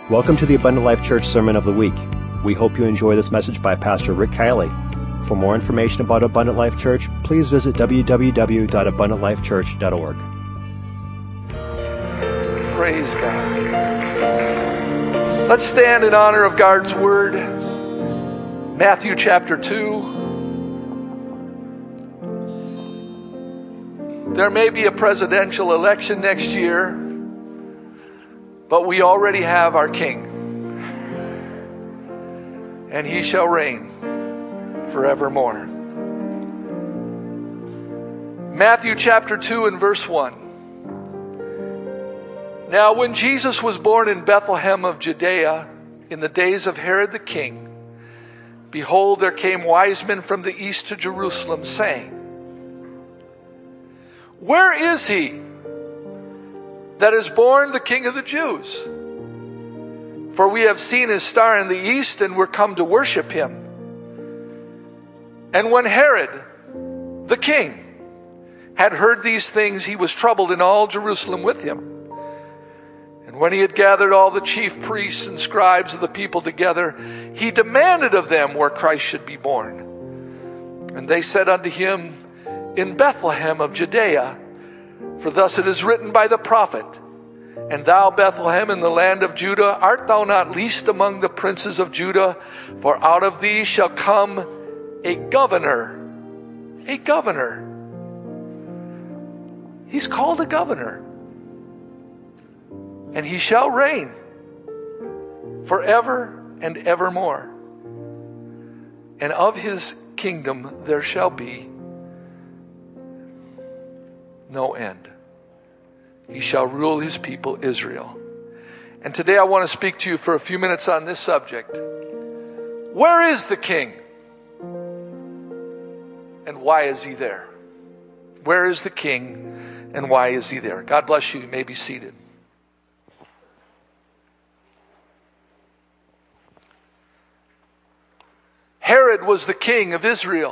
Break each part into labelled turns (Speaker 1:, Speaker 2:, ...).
Speaker 1: Welcome to the Abundant Life Church Sermon of the Week. We hope you enjoy this message by Pastor Rick Kiley. For more information about Abundant Life Church, please visit www.abundantlifechurch.org.
Speaker 2: Praise God. Let's stand in honor of God's Word. Matthew chapter 2. There may be a presidential election next year, but we already have our King, and He shall reign forevermore. Matthew chapter 2 and verse 1. Now when Jesus was born in Bethlehem of Judea in the days of Herod the king, behold, there came wise men from the east to Jerusalem, saying, Where is he that is born the King of the Jews? For we have seen his star in the east, and we're come to worship him. And when Herod the king had heard these things, he was troubled, and all Jerusalem with him. And when he had gathered all the chief priests and scribes of the people together, he demanded of them where Christ should be born. And they said unto him, In Bethlehem of Judea, for thus it is written by the prophet, And thou, Bethlehem, in the land of Judah, art thou not least among the princes of Judah? For out of thee shall come a governor. A governor. He's called a governor. And he shall reign forever and evermore. And of his kingdom there shall be no end. He shall rule his people Israel. And today I want to speak to you for a few minutes on this subject. Where is the king? And why is he there? Where is the king and why is he there? God bless you. You may be seated. Herod was the king of Israel.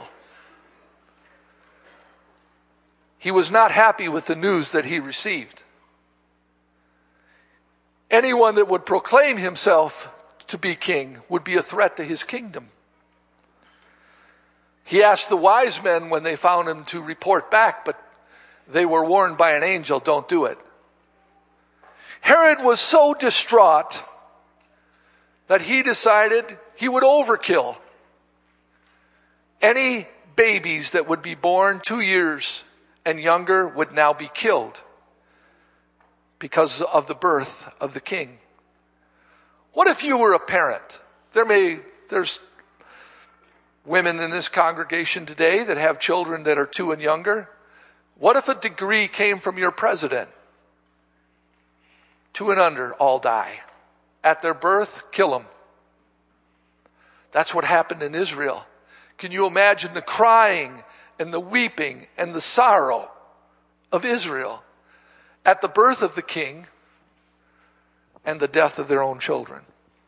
Speaker 2: He was not happy with the news that he received. Anyone that would proclaim himself to be king would be a threat to his kingdom. He asked the wise men when they found him to report back, but they were warned by an angel, don't do it. Herod was so distraught that he decided he would overkill any babies that would be born 2 years and younger would now be killed because of the birth of the king. What if you were a parent? There's women in this congregation today that have children that are 2 and younger. What if a decree came from your president? 2 and under, all die. At their birth, kill them. That's what happened in Israel. Can you imagine the crying and the weeping and the sorrow of Israel at the birth of the king and the death of their own children?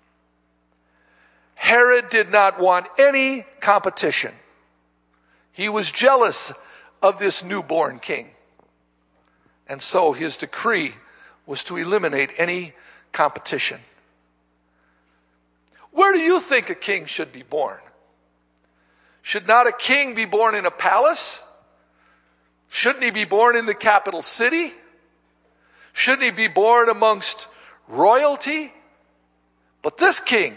Speaker 2: Herod did not want any competition. He was jealous of this newborn king. And so his decree was to eliminate any competition. Where do you think a king should be born? Should not a king be born in a palace? Shouldn't he be born in the capital city? Shouldn't he be born amongst royalty? But this king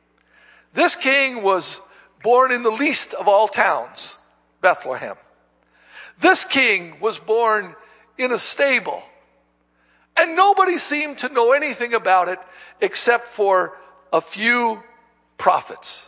Speaker 2: was born in the least of all towns, Bethlehem. This king was born in a stable. And nobody seemed to know anything about it except for a few prophets.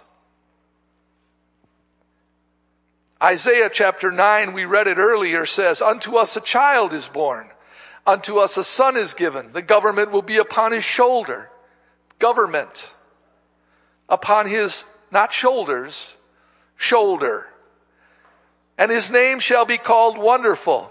Speaker 2: Isaiah chapter 9, we read it earlier, says, Unto us a child is born, unto us a son is given. The government will be upon his shoulder. Government. Upon his, not shoulders, shoulder. And his name shall be called Wonderful.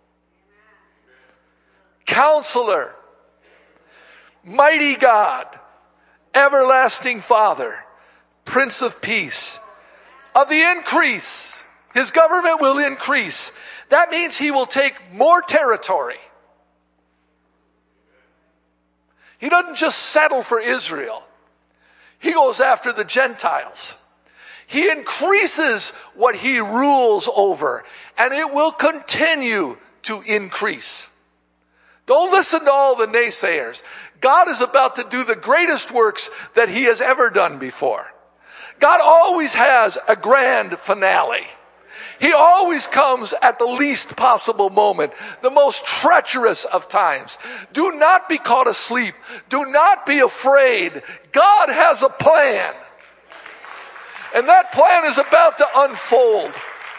Speaker 2: Counselor. Mighty God. Everlasting Father. Prince of Peace. Of the increase. His government will increase. That means he will take more territory. He doesn't just settle for Israel. He goes after the Gentiles. He increases what he rules over, and it will continue to increase. Don't listen to all the naysayers. God is about to do the greatest works that he has ever done before. God always has a grand finale. He always comes at the least possible moment, the most treacherous of times. Do not be caught asleep. Do not be afraid. God has a plan. And that plan is about to unfold.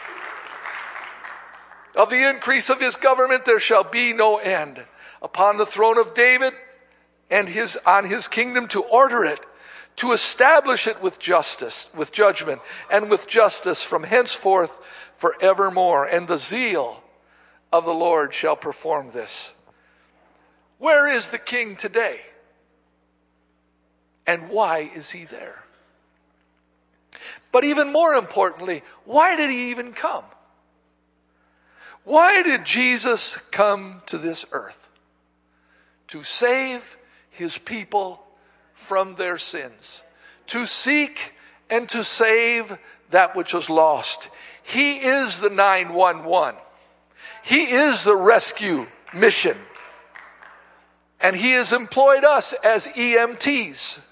Speaker 2: Of the increase of his government there shall be no end. Upon the throne of David and on his kingdom, to order it, to establish it with justice, with judgment, and with justice from henceforth forevermore. And the zeal of the Lord shall perform this. Where is the king today? And why is he there? But even more importantly, why did he even come? Why did Jesus come to this earth? To save his people from their sins. To seek and to save that which was lost. He is the 911. He is the rescue mission. And he has employed us as EMTs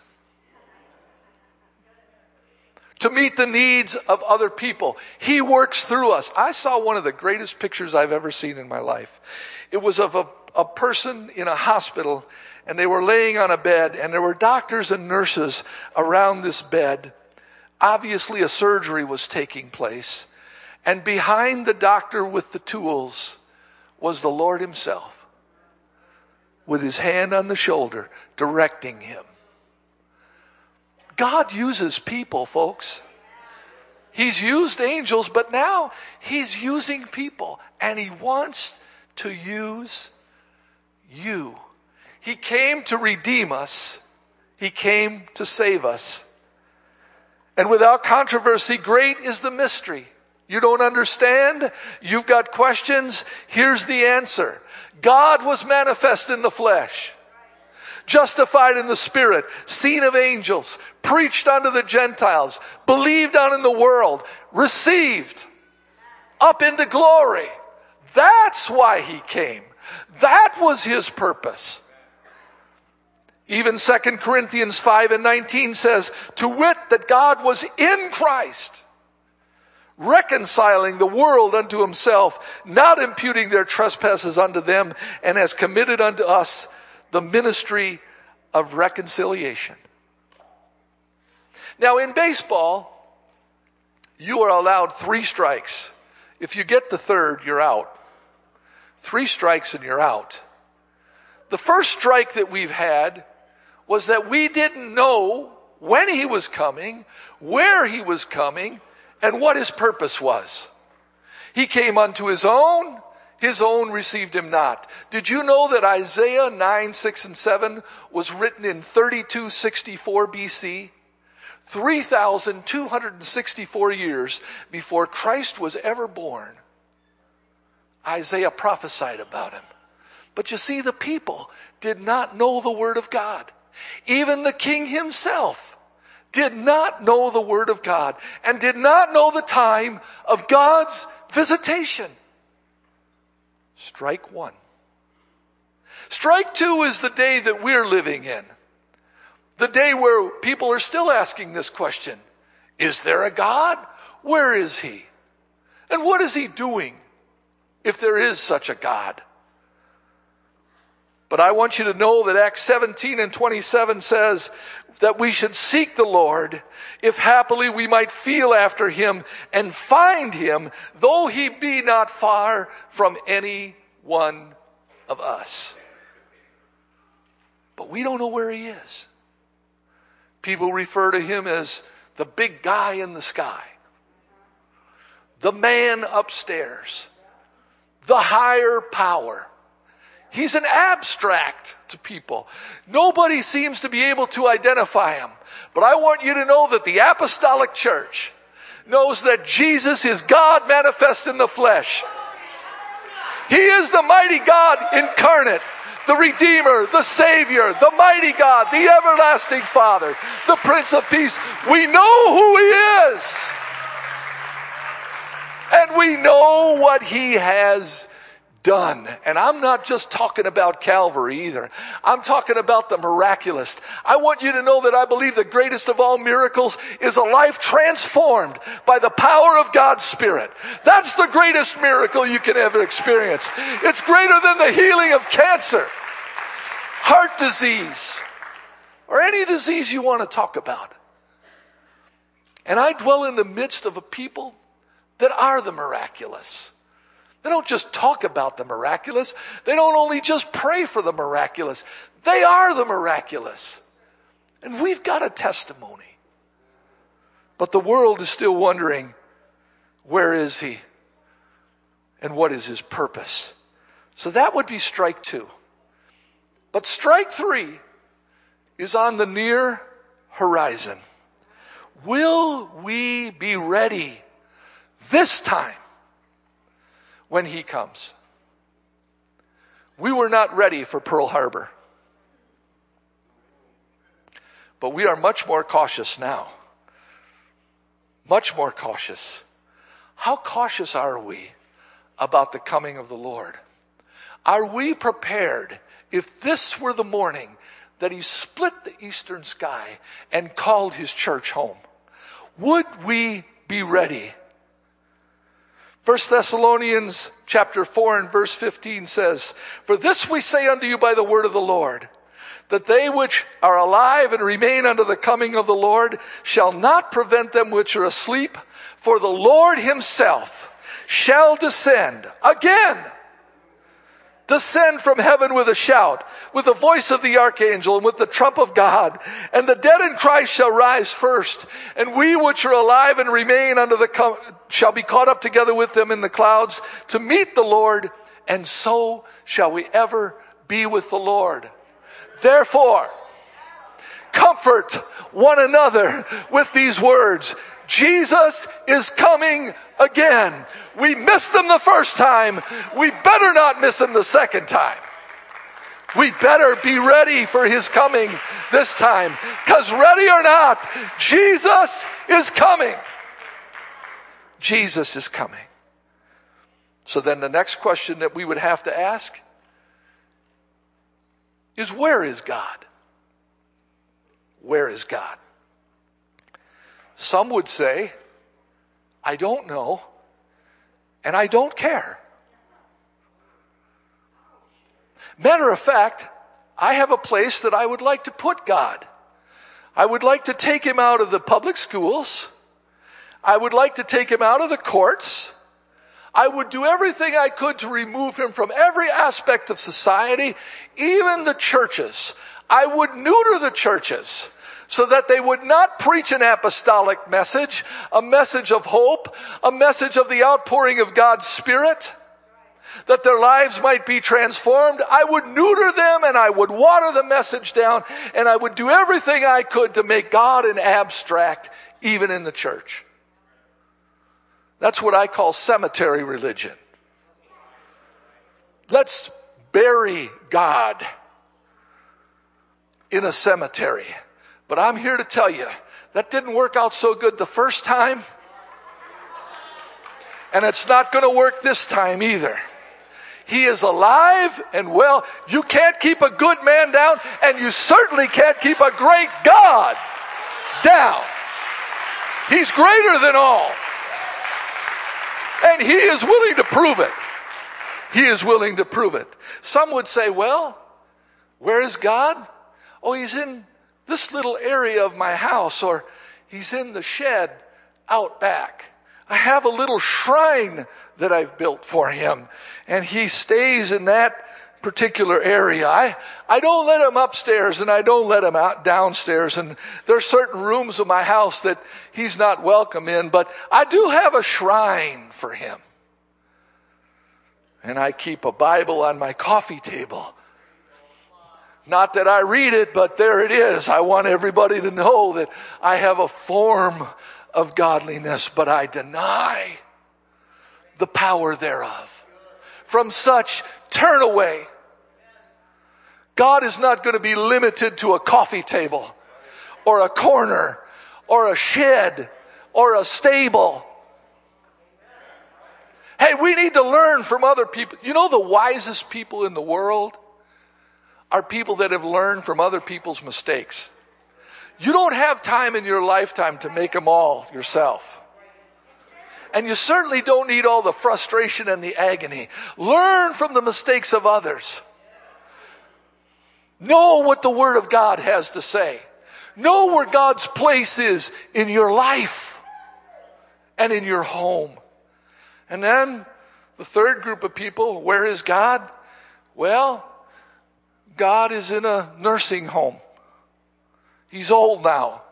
Speaker 2: to meet the needs of other people. He works through us. I saw one of the greatest pictures I've ever seen in my life. It was of a person in a hospital, and they were laying on a bed, and there were doctors and nurses around this bed. Obviously, a surgery was taking place. And behind the doctor with the tools was the Lord himself, with his hand on the shoulder, directing him. God uses people, folks. He's used angels, but now he's using people, and he wants to use you. He came to redeem us. He came to save us. And without controversy, great is the mystery. You don't understand? You've got questions? Here's the answer. God was manifest in the flesh, justified in the Spirit, seen of angels, preached unto the Gentiles, believed on in the world, received up into glory. That's why he came. That was his purpose. Even 2 Corinthians 5:19 says, to wit, that God was in Christ, reconciling the world unto himself, not imputing their trespasses unto them, and has committed unto us the ministry of reconciliation. Now in baseball, you are allowed 3 strikes. If you get the third, you're out. 3 strikes and you're out. The first strike that we've had was that we didn't know when he was coming, where he was coming, and what his purpose was. He came unto his own received him not. Did you know that Isaiah 9, 6, and 7 was written in 3264 BC? 3,264 years before Christ was ever born. Isaiah prophesied about him. But you see, the people did not know the word of God. Even the king himself did not know the word of God and did not know the time of God's visitation. Strike 1. Strike 2 is the day that we're living in. The day where people are still asking this question. Is there a God? Where is he? And what is he doing if there is such a God? But I want you to know that Acts 17:27 says that we should seek the Lord, if happily we might feel after him and find him, though he be not far from any one of us. But we don't know where he is. People refer to him as the big guy in the sky, the man upstairs, the higher power. He's an abstract to people. Nobody seems to be able to identify him. But I want you to know that the apostolic church knows that Jesus is God manifest in the flesh. He is the mighty God incarnate, the Redeemer, the Savior, the mighty God, the everlasting Father, the Prince of Peace. We know who He is. And we know what He has done. And I'm not just talking about Calvary either. I'm talking about the miraculous. I want you to know that I believe the greatest of all miracles is a life transformed by the power of God's Spirit. That's the greatest miracle you can ever experience. It's greater than the healing of cancer, heart disease, or any disease you want to talk about. And I dwell in the midst of a people that are the miraculous. They don't just talk about the miraculous. They don't only just pray for the miraculous. They are the miraculous. And we've got a testimony. But the world is still wondering, where is He? And what is His purpose? So that would be strike 2. But strike 3 is on the near horizon. Will we be ready this time when He comes? We were not ready for Pearl Harbor. But we are much more cautious now. Much more cautious. How cautious are we about the coming of the Lord? Are we prepared if this were the morning that He split the eastern sky and called His church home? Would we be ready? 1 Thessalonians chapter 4 and verse 15 says, "For this we say unto you by the word of the Lord, that they which are alive and remain unto the coming of the Lord shall not prevent them which are asleep. For the Lord Himself shall descend from heaven with a shout, with the voice of the archangel, and with the trump of God. And the dead in Christ shall rise first. And we which are alive and remain shall be caught up together with them in the clouds to meet the Lord. And so shall we ever be with the Lord. Therefore, comfort one another with these words. Jesus is coming again. We missed Him the first time. We better not miss Him the second time. We better be ready for His coming this time. Because ready or not, Jesus is coming. Jesus is coming. So then the next question that we would have to ask is, where is God? Where is God? Some would say, I don't know, and I don't care. Matter of fact, I have a place that I would like to put God. I would like to take Him out of the public schools. I would like to take Him out of the courts. I would do everything I could to remove Him from every aspect of society, even the churches. I would neuter the churches so that they would not preach an apostolic message, a message of hope, a message of the outpouring of God's Spirit, that their lives might be transformed. I would neuter them and I would water the message down, and I would do everything I could to make God an abstract, even in the church. That's what I call cemetery religion. Let's bury God in a cemetery. But I'm here to tell you, that didn't work out so good the first time. And it's not going to work this time either. He is alive and well. You can't keep a good man down, and you certainly can't keep a great God down. He's greater than all. And He is willing to prove it. He is willing to prove it. Some would say, well, where is God? Oh, He's in this little area of my house, or He's in the shed out back. I have a little shrine that I've built for Him, and He stays in that particular area. I don't let Him upstairs, and I don't let Him out downstairs, and there are certain rooms of my house that He's not welcome in, but I do have a shrine for Him. And I keep a Bible on my coffee table. Not that I read it, but there it is. I want everybody to know that I have a form of godliness, but I deny the power thereof. From such turn away. God is not going to be limited to a coffee table or a corner or a shed or a stable. Hey, we need to learn from other people. You know, the wisest people in the world are people that have learned from other people's mistakes. You don't have time in your lifetime to make them all yourself. And you certainly don't need all the frustration and the agony. Learn from the mistakes of others. Know what the Word of God has to say. Know where God's place is in your life and in your home. And then the third group of people, where is God? Well, God is in a nursing home. He's old now.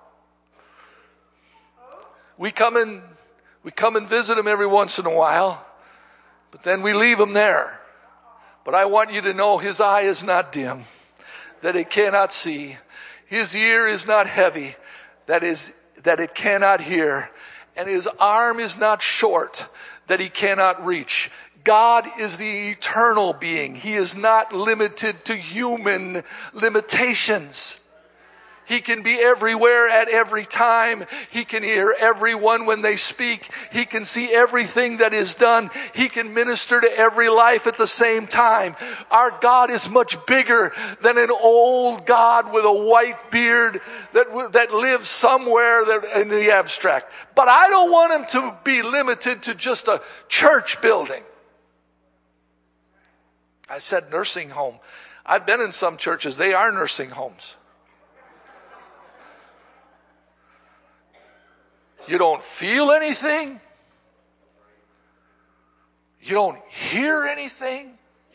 Speaker 2: We come and visit him every once in a while, but then we leave him there. But I want you to know his eye is not dim, that it cannot see. His ear is not heavy, that it cannot hear. And his arm is not short, that he cannot reach. God is the eternal being. He is not limited to human limitations. He can be everywhere at every time. He can hear everyone when they speak. He can see everything that is done. He can minister to every life at the same time. Our God is much bigger than an old God with a white beard that lives somewhere in the abstract. But I don't want him to be limited to just a church building. I said nursing home. I've been in some churches. They are nursing homes. You don't feel anything. You don't hear anything.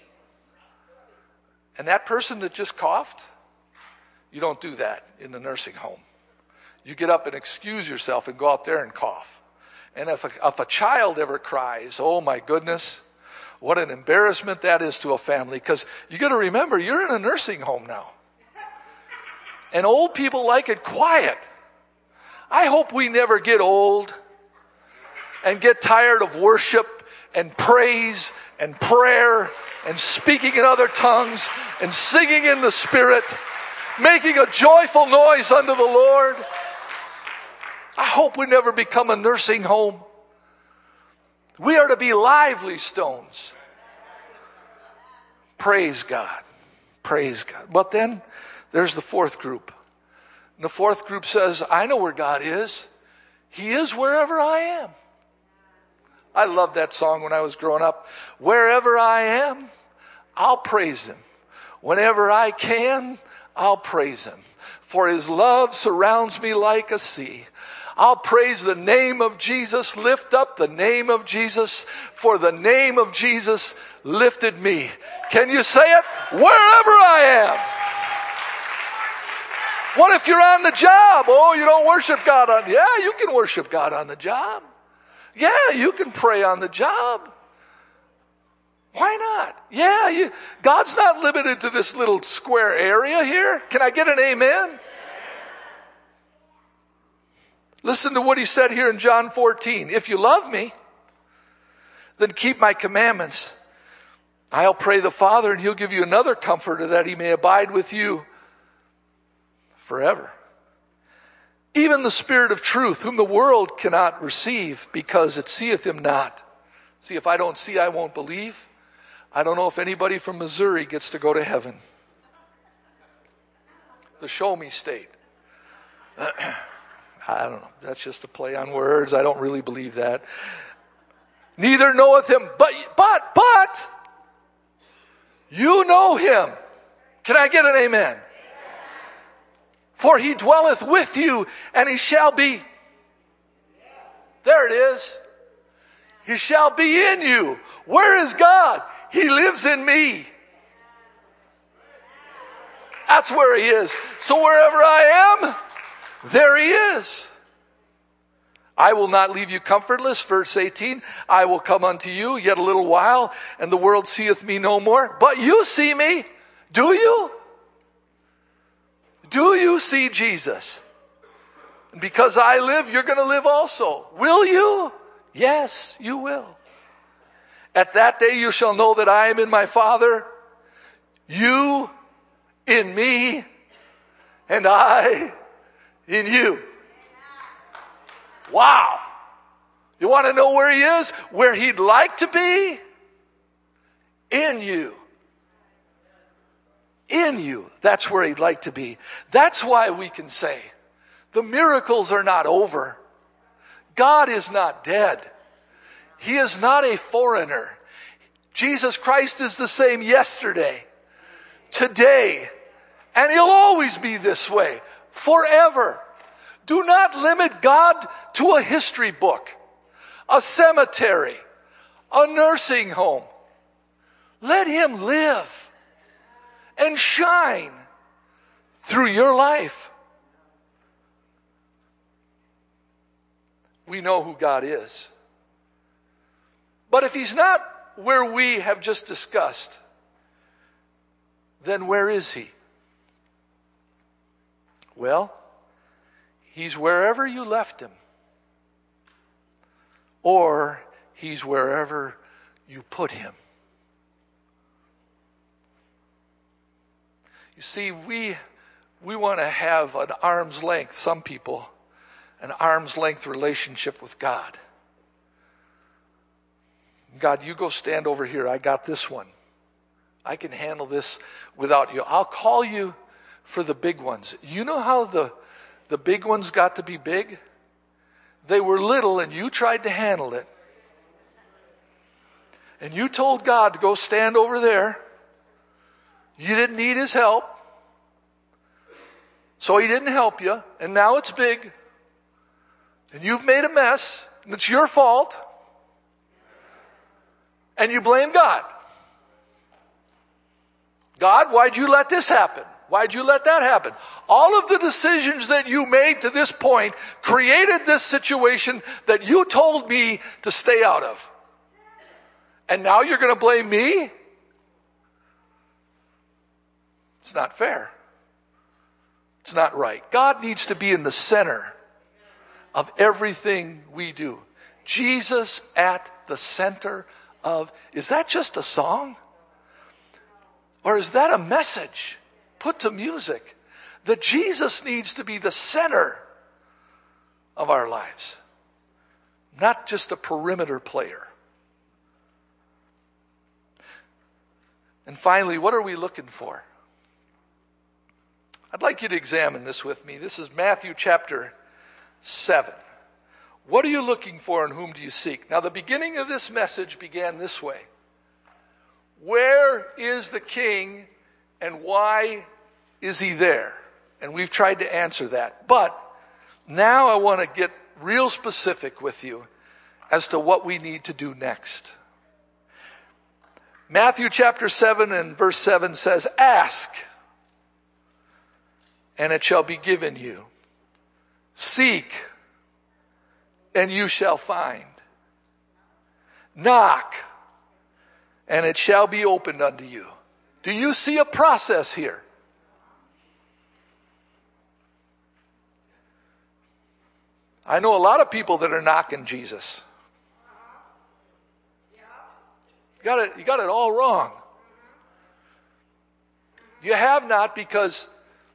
Speaker 2: And that person that just coughed, you don't do that in the nursing home. You get up and excuse yourself and go out there and cough. And if a child ever cries, oh my goodness, what an embarrassment that is to a family. Because you got to remember, you're in a nursing home now. And old people like it quiet. I hope we never get old and get tired of worship and praise and prayer and speaking in other tongues and singing in the Spirit, making a joyful noise unto the Lord. I hope we never become a nursing home. We are to be lively stones. Praise God. Praise God. But then there's the fourth group. And the fourth group says, I know where God is. He is wherever I am. I loved that song when I was growing up. Wherever I am, I'll praise him. Whenever I can, I'll praise him. For his love surrounds me like a sea. I'll praise the name of Jesus, lift up the name of Jesus, for the name of Jesus lifted me. Can you say it? Wherever I am. What if you're on the job? Oh, you don't worship God on... Yeah, you can worship God on the job. Yeah, you can pray on the job. Why not? Yeah, God's not limited to this little square area here. Can I get an amen? Listen to what he said here in John 14. If you love me, then keep my commandments. I'll pray the Father, and he'll give you another comforter that he may abide with you forever. Even the Spirit of truth, whom the world cannot receive, because it seeth him not. See, if I don't see, I won't believe. I don't know if anybody from Missouri gets to go to heaven. The show me state. I don't know. That's just a play on words. I don't really believe that. Neither knoweth him, but you know him. Can I get an amen? For he dwelleth with you, and he shall be. There it is. He shall be in you. Where is God? He lives in me. That's where he is. So wherever I am, there he is. I will not leave you comfortless. Verse 18, I will come unto you yet a little while, and the world seeth me no more. But you see me. Do you? Do you see Jesus? And because I live, you're going to live also. Will you? Yes, you will. At that day you shall know that I am in my Father, you in me and I in you. Wow. You want to know where he is? Where he'd like to be? In you. In you. That's where he'd like to be. That's why we can say the miracles are not over. God is not dead. He is not a foreigner. Jesus Christ is the same yesterday, today, and he'll always be this way, forever. Do not limit God to a history book, a cemetery, a nursing home. Let him live and shine through your life. We know who God is. But if he's not where we have just discussed, then where is he? Well, he's wherever you left him. Or he's wherever you put him. You see, we want to have an arm's length, some people, an arm's length relationship with God. God, you go stand over here. I got this one. I can handle this without you. I'll call you for the big ones. You know how the big ones got to be big? They were little and you tried to handle it. And you told God to go stand over there. You didn't need his help. So he didn't help you. And now it's big. And you've made a mess. And it's your fault. And you blame God. God, why'd you let this happen? Why'd you let that happen? All of the decisions that you made to this point created this situation that you told me to stay out of. And now you're going to blame me? It's not fair. It's not right. God needs to be in the center of everything we do. Jesus at the center of, is that just a song? Or is that a message put to music? That Jesus needs to be the center of our lives. Not just a perimeter player. And finally, what are we looking for? I'd like you to examine this with me. This is Matthew chapter 7. What are you looking for and whom do you seek? Now, the beginning of this message began this way. Where is the king and why is he there? And we've tried to answer that. But now I want to get real specific with you as to what we need to do next. Matthew chapter 7 and verse 7 says, ask, and it shall be given you. Seek, and you shall find. Knock, and it shall be opened unto you. Do you see a process here? I know a lot of people that are knocking Jesus. You got it all wrong. You have not because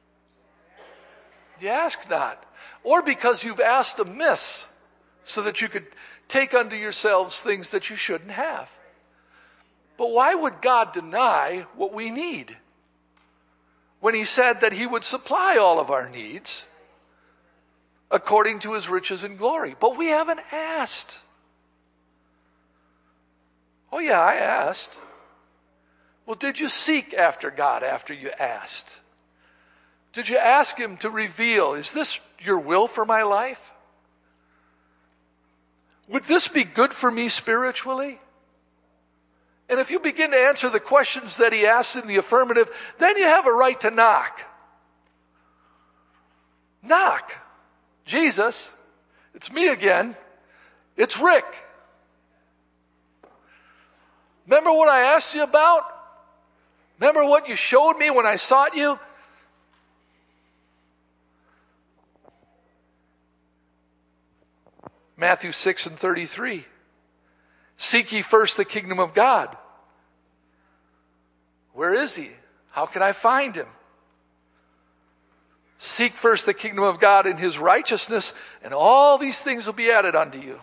Speaker 2: you ask not. Or because you've asked amiss so that you could take unto yourselves things that you shouldn't have. But why would God deny what we need? When he said that he would supply all of our needs according to his riches and glory. But we haven't asked. Oh yeah, I asked. Well, did you seek after God after you asked? Did you ask him to reveal, is this your will for my life? Would this be good for me spiritually? And if you begin to answer the questions that he asks in the affirmative, then you have a right to knock. Knock. Jesus, it's me again. It's Rick. Remember what I asked you about? Remember what you showed me when I sought you? Matthew 6 and 33. Seek ye first the kingdom of God. Where is he? How can I find him? Seek first the kingdom of God and his righteousness, and all these things will be added unto you.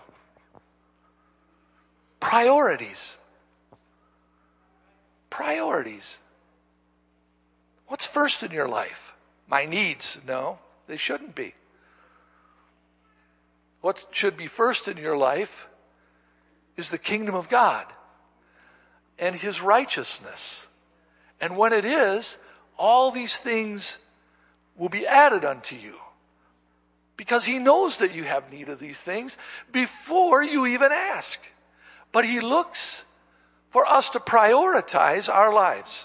Speaker 2: Priorities. Priorities. What's first in your life? My needs? No, they shouldn't be. What should be first in your life is the kingdom of God and his righteousness. And when it is, all these things will be added unto you. Because he knows that you have need of these things before you even ask. But he looks for us to prioritize our lives.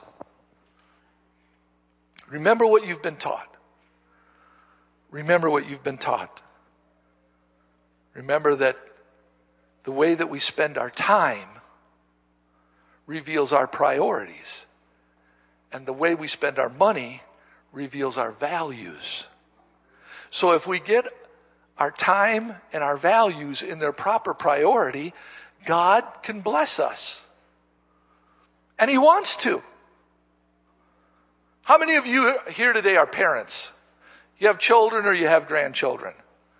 Speaker 2: Remember what you've been taught. Remember what you've been taught. Remember that the way that we spend our time reveals our priorities. And the way we spend our money reveals our values. So if we get our time and our values in their proper priority, God can bless us. And he wants to. How many of you here today are parents? You have children or you have grandchildren?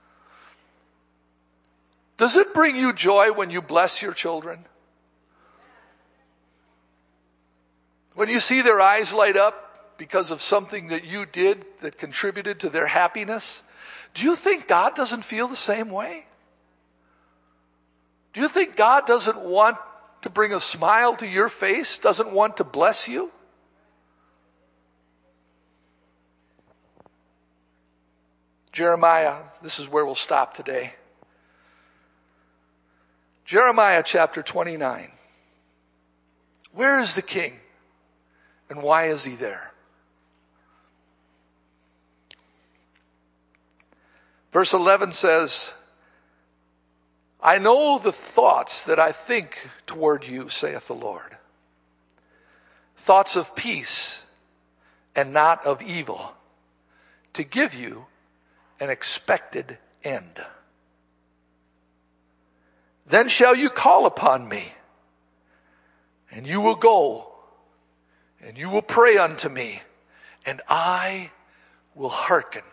Speaker 2: Does it bring you joy when you bless your children? When you see their eyes light up because of something that you did that contributed to their happiness, do you think God doesn't feel the same way? Do you think God doesn't want to bring a smile to your face, doesn't want to bless you? Jeremiah, this is where we'll stop today. Jeremiah chapter 29. Where is the king? And why is he there? Verse 11 says, I know the thoughts that I think toward you, saith the Lord. Thoughts of peace and not of evil, to give you an expected end. Then shall you call upon me, and you will go, and you will pray unto me, and I will hearken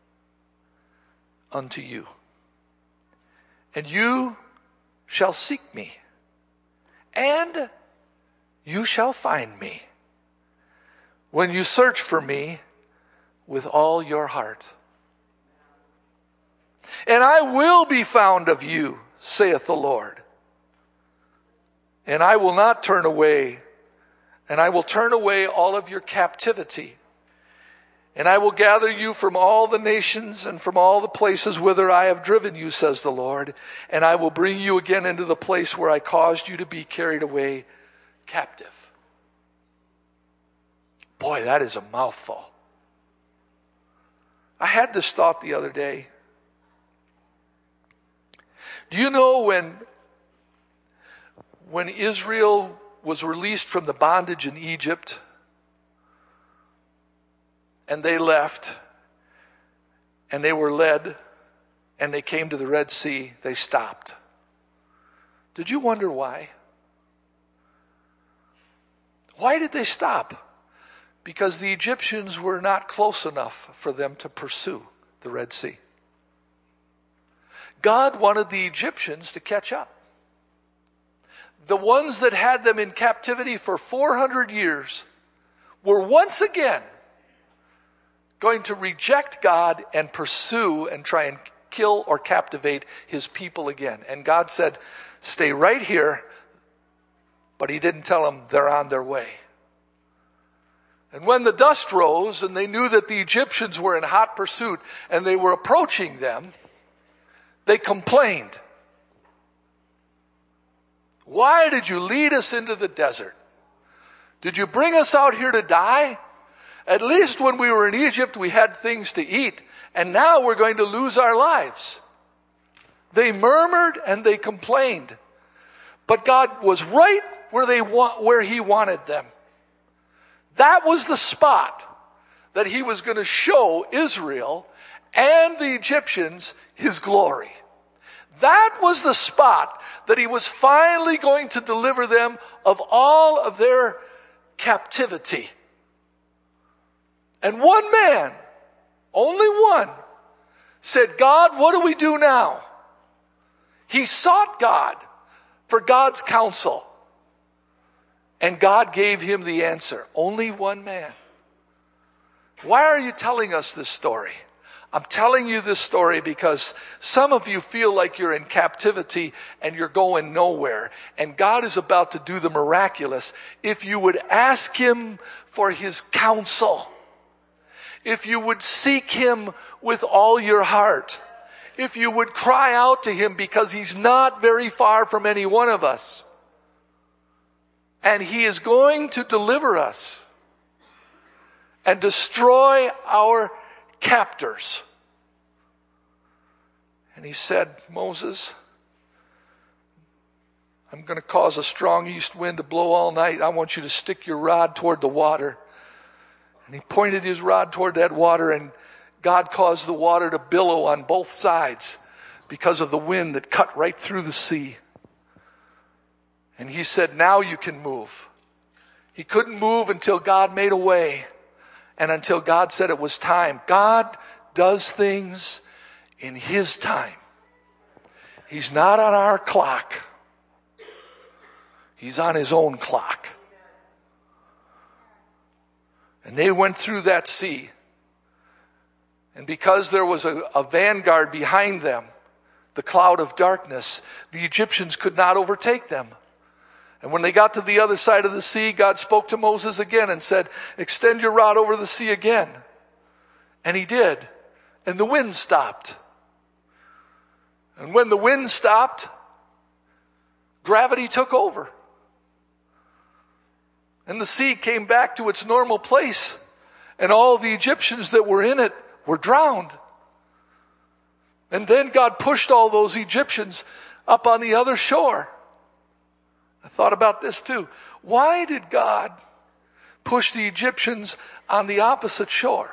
Speaker 2: unto you. And you shall seek me, and you shall find me, when you search for me with all your heart. And I will be found of you, saith the Lord. And I will not turn away, and I will turn away all of your captivity. And I will gather you from all the nations and from all the places whither I have driven you, says the Lord. And I will bring you again into the place where I caused you to be carried away captive. Boy, that is a mouthful. I had this thought the other day. Do you know when Israel was released from the bondage in Egypt and they left and they were led and they came to the Red Sea, they stopped? Did you wonder why? Why did they stop? Because the Egyptians were not close enough for them to pursue the Red Sea. God wanted the Egyptians to catch up. The ones that had them in captivity for 400 years were once again going to reject God and pursue and try and kill or captivate his people again. And God said, stay right here, but he didn't tell them they're on their way. And when the dust rose and they knew that the Egyptians were in hot pursuit and they were approaching them, they complained. Why did you lead us into the desert? Did you bring us out here to die? At least when we were in Egypt, we had things to eat, and now we're going to lose our lives. They murmured and they complained. But God was right where he wanted them. That was the spot that he was going to show Israel and the Egyptians his glory. That was the spot that he was finally going to deliver them of all of their captivity. And one man only one, said, God, what do we do now? He sought God for God's counsel. And God gave him the answer. Only one man. Why are you telling us this story? I'm telling you this story because some of you feel like you're in captivity and you're going nowhere. And God is about to do the miraculous if you would ask him for his counsel. If you would seek him with all your heart. If you would cry out to him, because he's not very far from any one of us. And he is going to deliver us and destroy our captors. And he said, Moses, I'm going to cause a strong east wind to blow all night. I want you to stick your rod toward the water. And he pointed his rod toward that water, and God caused the water to billow on both sides because of the wind that cut right through the sea. And he said, now you can move. He couldn't move until God made a way and until God said it was time. God does things in his time. He's not on our clock. He's on his own clock. And they went through that sea. And because there was a vanguard behind them, the cloud of darkness, the Egyptians could not overtake them. And when they got to the other side of the sea, God spoke to Moses again and said, extend your rod over the sea again. And he did. And the wind stopped. And when the wind stopped, gravity took over. And the sea came back to its normal place. And all the Egyptians that were in it were drowned. And then God pushed all those Egyptians up on the other shore. I thought about this too. Why did God push the Egyptians on the opposite shore?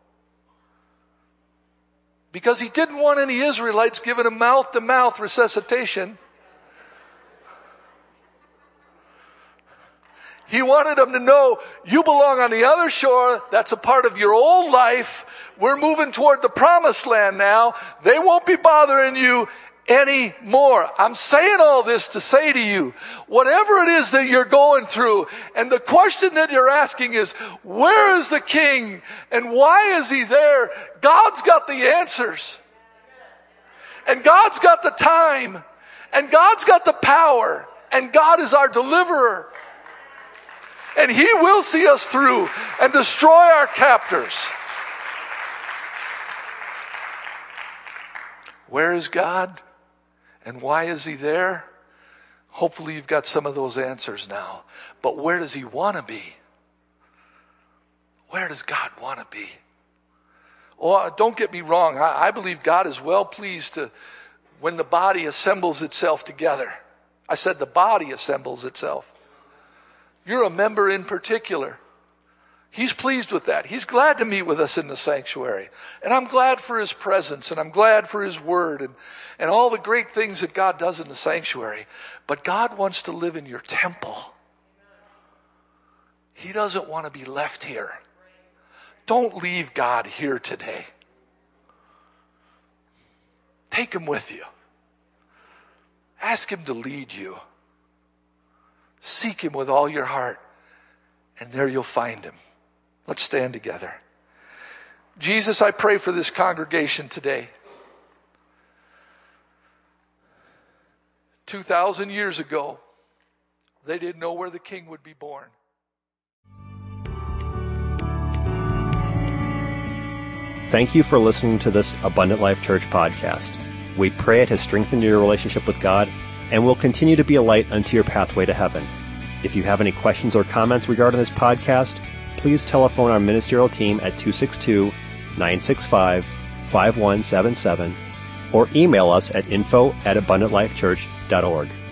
Speaker 2: Because he didn't want any Israelites giving him mouth-to-mouth resuscitation. He wanted them to know, you belong on the other shore. That's a part of your old life. We're moving toward the promised land now. They won't be bothering you anymore. I'm saying all this to say to you, whatever it is that you're going through, and the question that you're asking is, where is the king and why is he there? God's got the answers. And God's got the time. And God's got the power. And God is our deliverer. And he will see us through and destroy our captors. Where is God? And why is he there? Hopefully you've got some of those answers now. But where does he want to be? Where does God want to be? Oh, don't get me wrong. I believe God is well pleased to when the body assembles itself together. I said the body assembles itself. You're a member in particular. He's pleased with that. He's glad to meet with us in the sanctuary. And I'm glad for his presence, and I'm glad for his word, and all the great things that God does in the sanctuary. But God wants to live in your temple. He doesn't want to be left here. Don't leave God here today. Take him with you. Ask him to lead you. Seek him with all your heart, and there you'll find him. Let's stand together. Jesus, I pray for this congregation today. 2,000 years ago, they didn't know where the king would be born.
Speaker 1: Thank you for listening to this Abundant Life Church podcast. We pray it has strengthened your relationship with God and will continue to be a light unto your pathway to heaven. If you have any questions or comments regarding this podcast, please telephone our ministerial team at 262-965-5177 or email us at info@abundantlifechurch.org.